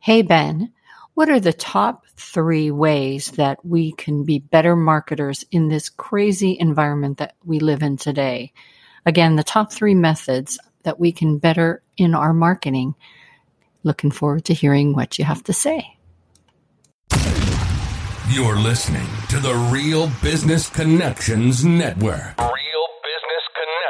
Hey, Ben, what are the top 3 ways that we can be better marketers in this crazy environment that we live in today? Again, the top 3 methods that we can better in our marketing. Looking forward to hearing what you have to say. You're listening to the Real Business Connections Network. Real Business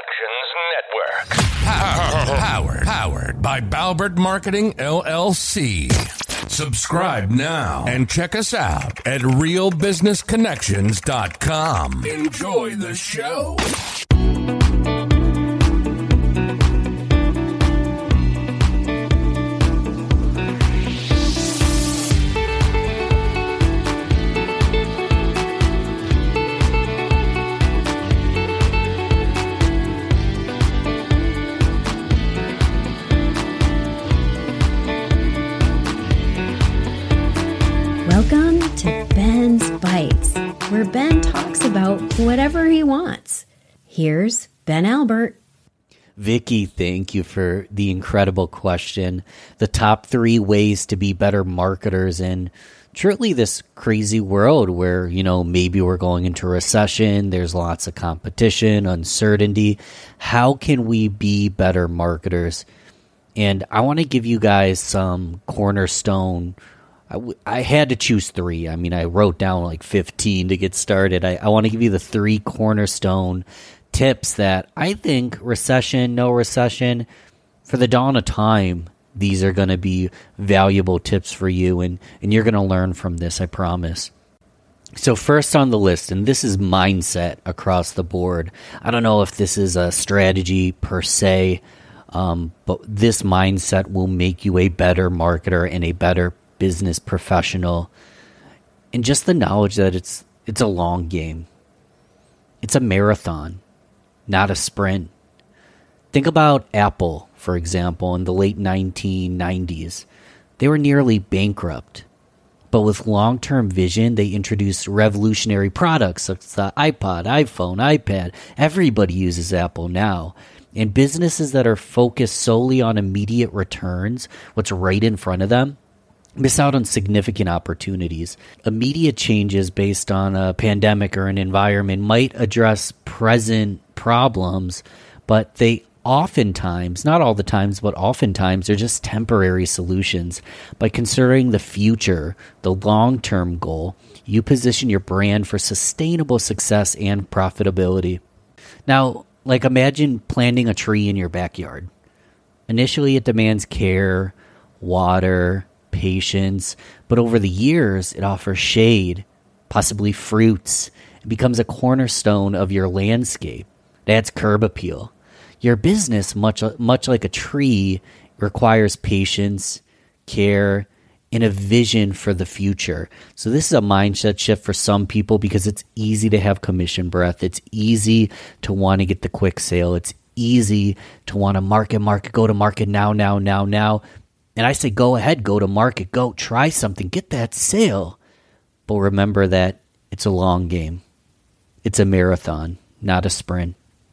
Connections Network. Powered by Balbert Marketing, LLC. Subscribe now and check us out at realbusinessconnections.com. Enjoy the show. Welcome to Ben's Bites, where Ben talks about whatever he wants. Here's Ben Albert. Vicky, thank you for the incredible question. The top 3 ways to be better marketers in truly this crazy world where, maybe we're going into a recession, there's lots of competition, uncertainty. How can we be better marketers? And I want to give you guys some cornerstone. I had to choose 3. I wrote down like 15 to get started. I want to give you the 3 cornerstone tips that I think recession, no recession, for the dawn of time, these are going to be valuable tips for you, and you're going to learn from this, I promise. So first on the list, and this is mindset across the board. I don't know if this is a strategy per se, but this mindset will make you a better marketer and a better business professional, and just the knowledge that it's a long game. It's a marathon, not a sprint. Think about Apple, for example, in the late 1990s. They were nearly bankrupt, but with long-term vision, they introduced revolutionary products such as the iPod, iPhone, iPad. Everybody uses Apple now. And businesses that are focused solely on immediate returns, what's right in front of them, miss out on significant opportunities. Immediate changes based on a pandemic or an environment might address present problems, but they oftentimes, not all the times, but oftentimes, they're just temporary solutions. By considering the future, the long-term goal, you position your brand for sustainable success and profitability. Now, imagine planting a tree in your backyard. Initially, it demands care, water, patience, but over the years, it offers shade, possibly fruits. It becomes a cornerstone of your landscape. It adds curb appeal. Your business, much like a tree, requires patience, care, and a vision for the future. So this is a mindset shift for some people because it's easy to have commission breath. It's easy to want to get the quick sale. It's easy to want to market, go to market now. And I say, go ahead, go to market, go try something, get that sale. But remember that it's a long game. It's a marathon, not a sprint.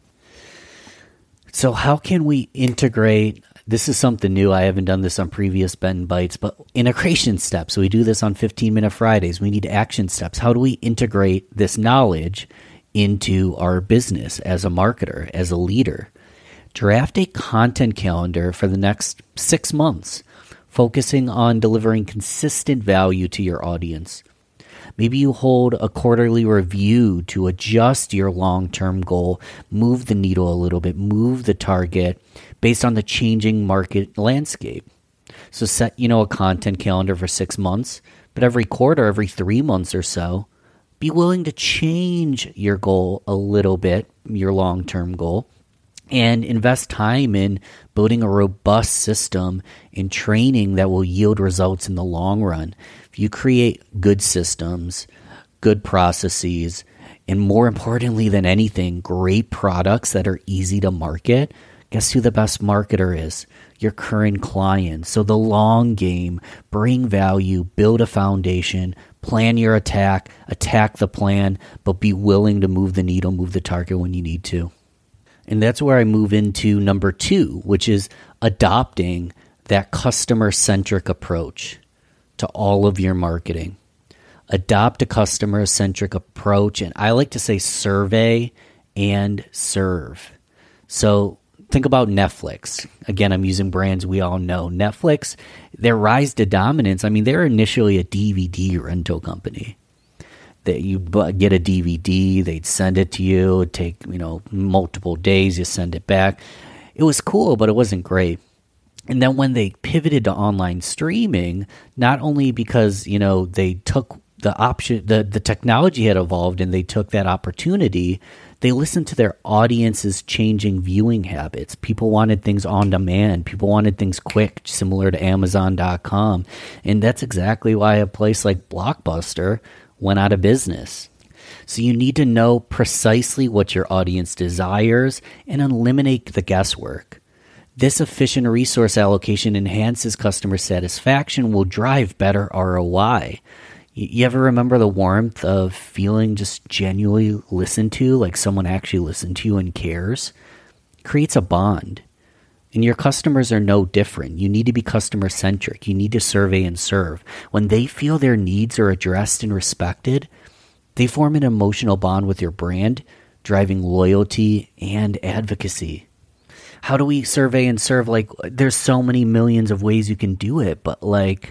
So how can we integrate? This is something new. I haven't done this on previous Ben Bites, but integration steps. So we do this on 15-minute Fridays. We need action steps. How do we integrate this knowledge into our business as a marketer, as a leader? Draft a content calendar for the next 6 months, focusing on delivering consistent value to your audience. Maybe you hold a quarterly review to adjust your long-term goal, move the needle a little bit, move the target based on the changing market landscape. So set, a content calendar for 6 months, but every quarter, every 3 months or so, be willing to change your goal a little bit, your long-term goal, and invest time in building a robust system and training that will yield results in the long run. If you create good systems, good processes, and more importantly than anything, great products that are easy to market, guess who the best marketer is? Your current client. So the long game, bring value, build a foundation, plan your attack the plan, but be willing to move the needle, move the target when you need to. And that's where I move into number 2, which is adopting that customer-centric approach. to all of your marketing. Adopt a customer-centric approach, and I like to say survey and serve. So think about Netflix. Again, I'm using brands we all know. Netflix, their rise to dominance, I mean, they're initially a DVD rental company. That you get a DVD, they'd send it to you, it'd take, multiple days, you send it back. It was cool, but it wasn't great. And then when they pivoted to online streaming, not only because, they took the option, the technology had evolved and they took that opportunity, they listened to their audience's changing viewing habits. People wanted things on demand. People wanted things quick, similar to Amazon.com. And that's exactly why a place like Blockbuster went out of business. So you need to know precisely what your audience desires and eliminate the guesswork. This efficient resource allocation enhances customer satisfaction, will drive better ROI. You ever remember the warmth of feeling just genuinely listened to, like someone actually listened to you and cares? It creates a bond. And your customers are no different. You need to be customer-centric. You need to survey and serve. When they feel their needs are addressed and respected, they form an emotional bond with your brand, driving loyalty and advocacy. How do we survey and serve? There's so many millions of ways you can do it, but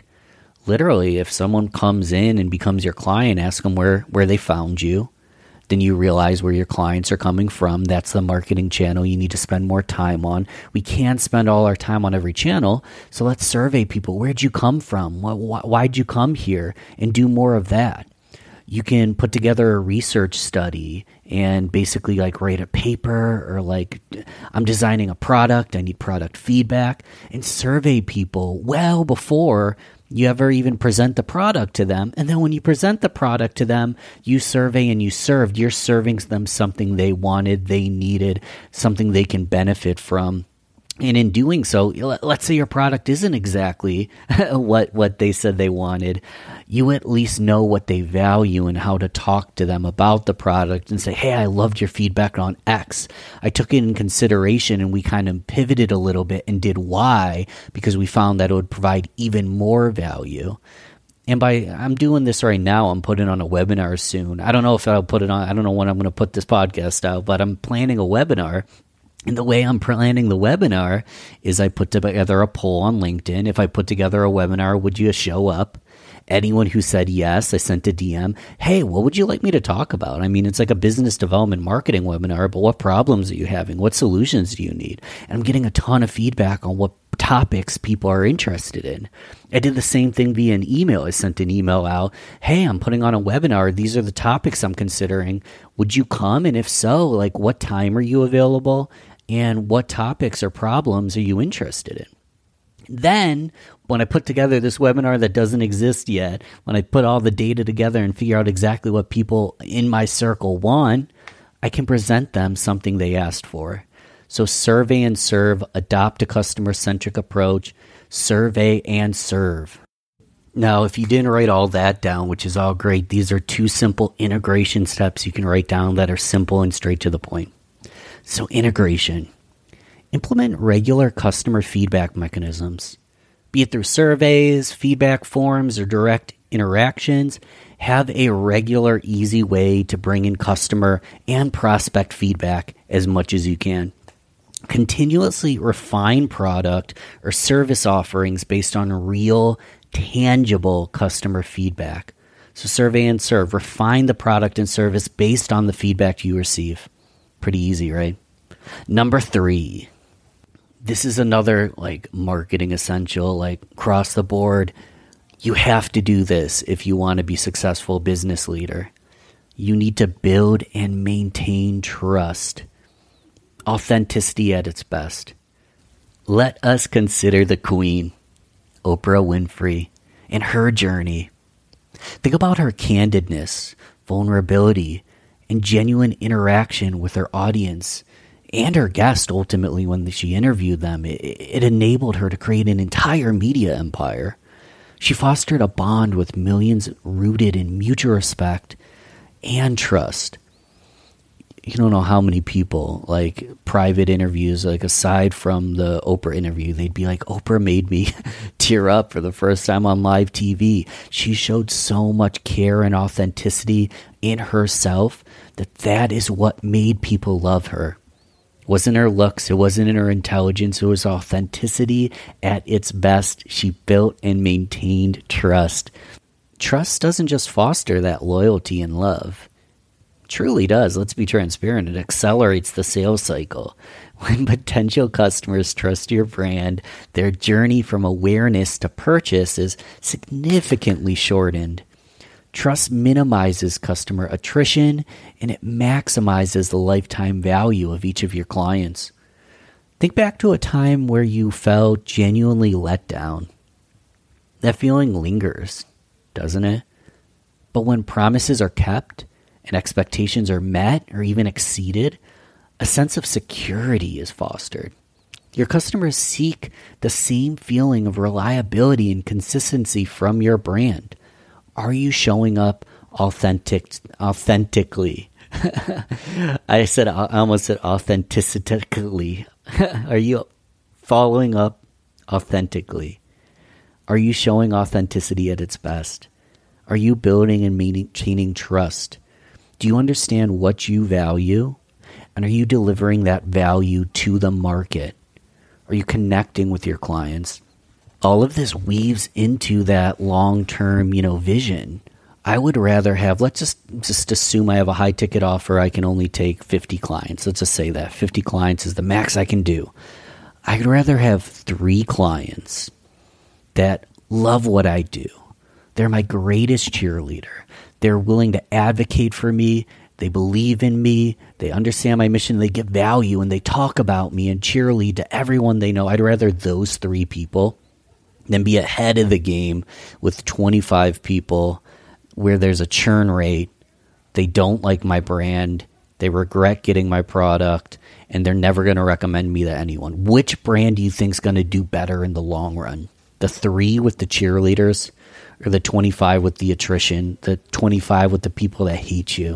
literally, if someone comes in and becomes your client, ask them where they found you. Then you realize where your clients are coming from. That's the marketing channel you need to spend more time on. We can't spend all our time on every channel, so let's survey people. Where'd you come from? Why'd you come here? And do more of that. You can put together a research study and basically write a paper, or I'm designing a product, I need product feedback, and survey people well before you ever even present the product to them. And then when you present the product to them, you survey and you served. You're serving them something they wanted, they needed, something they can benefit from. And in doing so, let's say your product isn't exactly what they said they wanted. You at least know what they value and how to talk to them about the product and say, hey, I loved your feedback on X. I took it in consideration and we kind of pivoted a little bit and did Y because we found that it would provide even more value. And I'm doing this right now. I'm putting on a webinar soon. I don't know if I'll put it on. I don't know when I'm going to put this podcast out, but I'm planning a webinar. And the way I'm planning the webinar is I put together a poll on LinkedIn. If I put together a webinar, would you show up? Anyone who said yes, I sent a DM. Hey, what would you like me to talk about? I mean, it's like a business development marketing webinar, but what problems are you having? What solutions do you need? And I'm getting a ton of feedback on what topics people are interested in. I did the same thing via an email. I sent an email out. Hey, I'm putting on a webinar. These are the topics I'm considering. Would you come? And if so, what time are you available? And what topics or problems are you interested in? Then, when I put together this webinar that doesn't exist yet, when I put all the data together and figure out exactly what people in my circle want, I can present them something they asked for. So survey and serve, adopt a customer-centric approach, survey and serve. Now, if you didn't write all that down, which is all great, these are 2 simple integration steps you can write down that are simple and straight to the point. So integration. Implement regular customer feedback mechanisms. Be it through surveys, feedback forms, or direct interactions, have a regular, easy way to bring in customer and prospect feedback as much as you can. Continuously refine product or service offerings based on real, tangible customer feedback. So survey and serve. Refine the product and service based on the feedback you receive. Pretty easy, right? Number 3. This is another marketing essential, across the board. You have to do this if you want to be a successful business leader. You need to build and maintain trust. Authenticity at its best. Let us consider the Queen, Oprah Winfrey, and her journey. Think about her candidness, vulnerability, and genuine interaction with her audience and her guest ultimately when she interviewed them. It enabled her to create an entire media empire. She fostered a bond with millions rooted in mutual respect and trust. you don't know how many people, like private interviews, like aside from the Oprah interview, they'd be like, Oprah made me tear up for the first time on live TV. She showed so much care and authenticity in herself that is what made people love her. It wasn't her looks, it wasn't in her intelligence, it was authenticity at its best. She built and maintained trust. Trust doesn't just foster that loyalty and love. Truly does. Let's be transparent. It accelerates the sales cycle. When potential customers trust your brand, their journey from awareness to purchase is significantly shortened. Trust minimizes customer attrition, and it maximizes the lifetime value of each of your clients. Think back to a time where you felt genuinely let down. That feeling lingers, doesn't it? But when promises are kept, and expectations are met or even exceeded, a sense of security is fostered. Your customers seek the same feeling of reliability and consistency from your brand. Are you showing up authentically? I almost said authentically. Are you following up authentically? Are you showing authenticity at its best? Are you building and maintaining trust? Do you understand what you value? And are you delivering that value to the market? Are you connecting with your clients? All of this weaves into that long-term, vision. I would rather have, let's just assume I have a high ticket offer. I can only take 50 clients. Let's just say that 50 clients is the max I can do. I'd rather have 3 clients that love what I do. They're my greatest cheerleader. They're willing to advocate for me. They believe in me. They understand my mission. They give value and they talk about me and cheerlead to everyone they know. I'd rather those 3 people than be ahead of the game with 25 people where there's a churn rate. They don't like my brand. They regret getting my product and they're never going to recommend me to anyone. Which brand do you think is going to do better in the long run? The 3 with the cheerleaders, or the 25 with the attrition, the 25 with the people that hate you?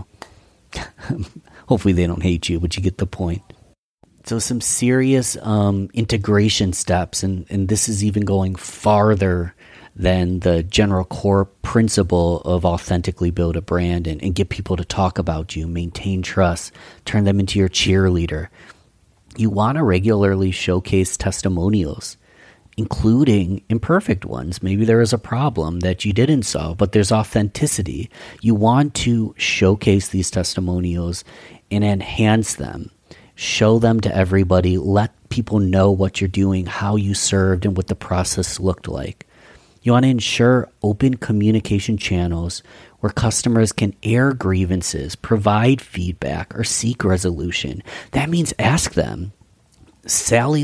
Hopefully they don't hate you, but you get the point. So some serious integration steps, and this is even going farther than the general core principle of authentically build a brand and get people to talk about you, maintain trust, turn them into your cheerleader. You want to regularly showcase testimonials, including imperfect ones. Maybe there is a problem that you didn't solve, but there's authenticity. You want to showcase these testimonials and enhance them. Show them to everybody. Let people know what you're doing, how you served, and what the process looked like. You want to ensure open communication channels where customers can air grievances, provide feedback, or seek resolution. That means ask them, Sally,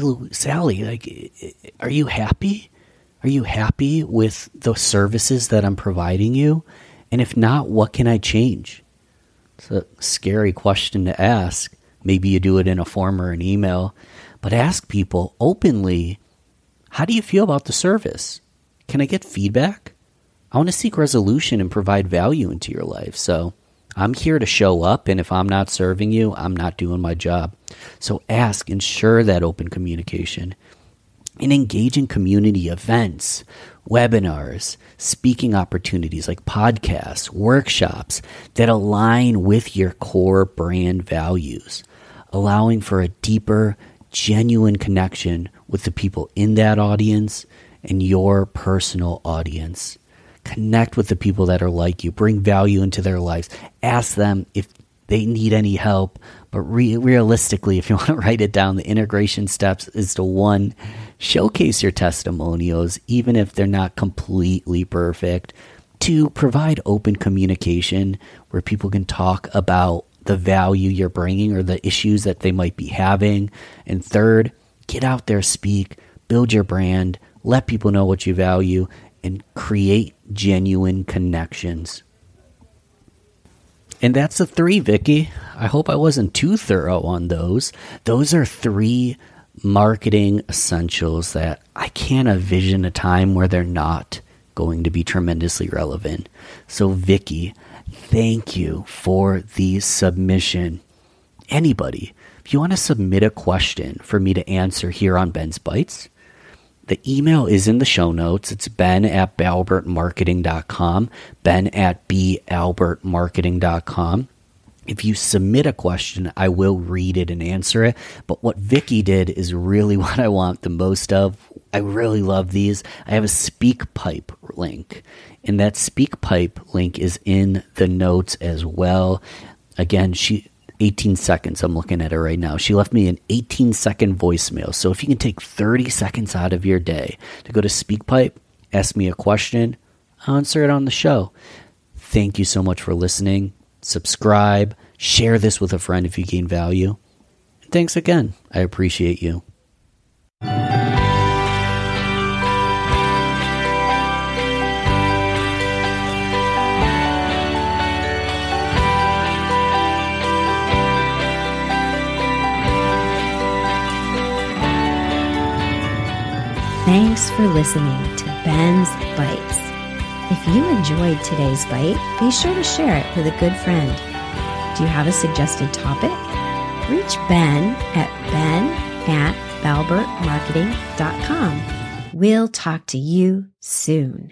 are you happy? Are you happy with the services that I'm providing you? And if not, what can I change? It's a scary question to ask. Maybe you do it in a form or an email, but ask people openly, how do you feel about the service? Can I get feedback? I want to seek resolution and provide value into your life. So I'm here to show up, and if I'm not serving you, I'm not doing my job. So ask, ensure that open communication, and engage in community events, webinars, speaking opportunities like podcasts, workshops that align with your core brand values, allowing for a deeper, genuine connection with the people in that audience and your personal audience. Connect with the people that are like you. Bring value into their lives. Ask them if they need any help. But realistically, if you want to write it down, the integration steps is to 1, showcase your testimonials, even if they're not completely perfect. 2, provide open communication where people can talk about the value you're bringing or the issues that they might be having. And 3rd, get out there, speak, build your brand, let people know what you value, and create genuine connections. And that's the 3, Vicky. I hope I wasn't too thorough on those. Those are 3 marketing essentials that I can't envision a time where they're not going to be tremendously relevant. So Vicky, thank you for the submission. anybody, if you want to submit a question for me to answer here on Ben's Bites, the email is in the show notes. It's ben@balbertmarketing.com, ben@balbertmarketing.com. If you submit a question, I will read it and answer it. But what Vicky did is really what I want the most of. I really love these. I have a SpeakPipe link, and that SpeakPipe link is in the notes as well. Again, 18 seconds, I'm looking at it right now. She left me an 18-second voicemail. So if you can take 30 seconds out of your day to go to SpeakPipe, ask me a question, I'll answer it on the show. Thank you so much for listening. Subscribe, share this with a friend if you gain value. Thanks again. I appreciate you. Thanks for listening to Ben's Bites. If you enjoyed today's bite, be sure to share it with a good friend. Do you have a suggested topic? Reach Ben at ben@balbertmarketing.com. We'll talk to you soon.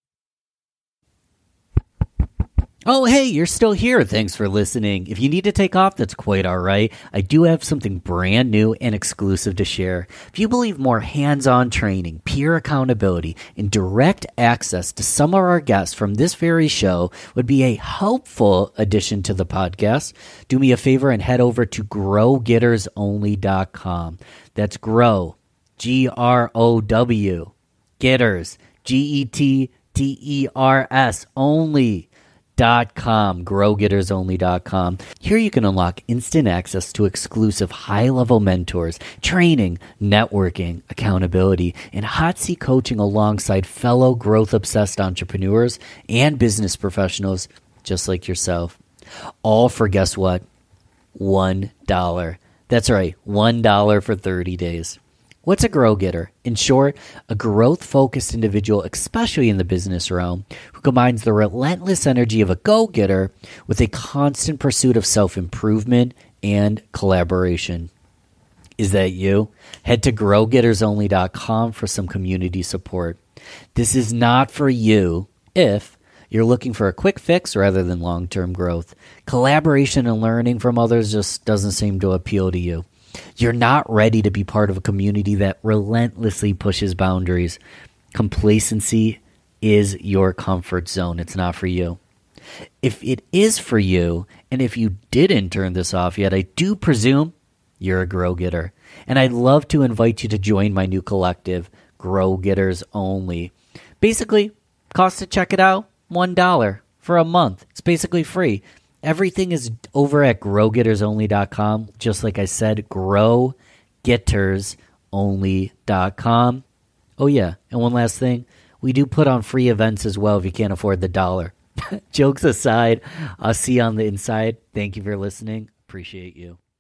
Oh, hey, you're still here. Thanks for listening. If you need to take off, that's quite all right. I do have something brand new and exclusive to share. If you believe more hands-on training, peer accountability, and direct access to some of our guests from this very show would be a helpful addition to the podcast, do me a favor and head over to growgettersonly.com. That's grow, G-R-O-W, getters, G-E-T-T-E-R-S, only. growgettersonly.com. Here you can unlock instant access to exclusive high-level mentors, training, networking, accountability, and hot seat coaching alongside fellow growth-obsessed entrepreneurs and business professionals just like yourself. All for, guess what? $1. That's right, $1 for 30 days. What's a grow getter? In short, a growth-focused individual, especially in the business realm, who combines the relentless energy of a go-getter with a constant pursuit of self-improvement and collaboration. Is that you? Head to growgettersonly.com for some community support. This is not for you if you're looking for a quick fix rather than long-term growth. Collaboration and learning from others just doesn't seem to appeal to you. You're not ready to be part of a community that relentlessly pushes boundaries. Complacency is your comfort zone. It's not for you. If it is for you, and if you didn't turn this off yet, I do presume you're a grow getter. And I'd love to invite you to join my new collective, Grow Getters Only. Basically, cost to check it out, $1 for a month. It's basically free. Everything is over at growgettersonly.com. Just like I said, growgettersonly.com. Oh, yeah. And one last thing. We do put on free events as well if you can't afford the dollar. Jokes aside, I'll see you on the inside. Thank you for listening. Appreciate you.